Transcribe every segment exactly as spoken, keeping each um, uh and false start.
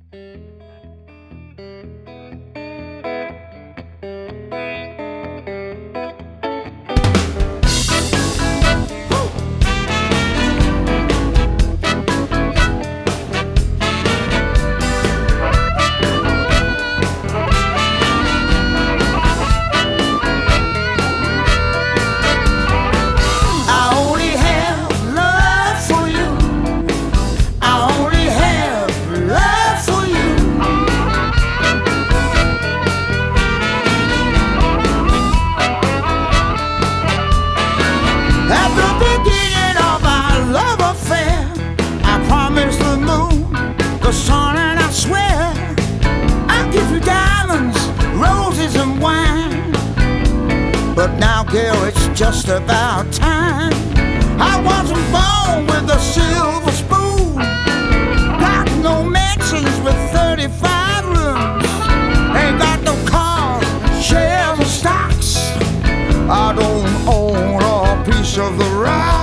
But now, girl, it's just about time. I wasn't born with a silver spoon. Got no mansions with thirty-five rooms. Ain't got no cars, shares or stocks. I don't own a piece of the rock.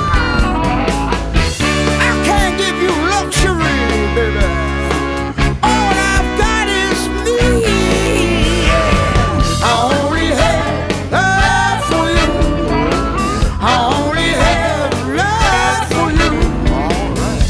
I can't give you luxury, baby. All I've got is me. I only have love for you. I only have love for you. All right.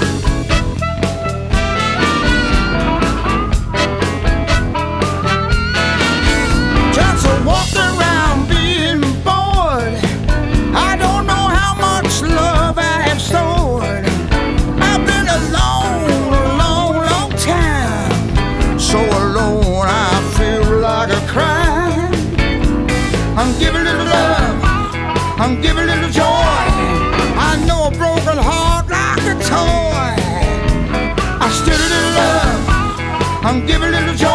Just a walk around being bored. I don't know how much love I have stored. I've been alone a long, long time. So alone I feel like a crime. I'm giving little love, I'm giving little joy. I know a broken heart like a toy. I still a little love, I'm giving little joy.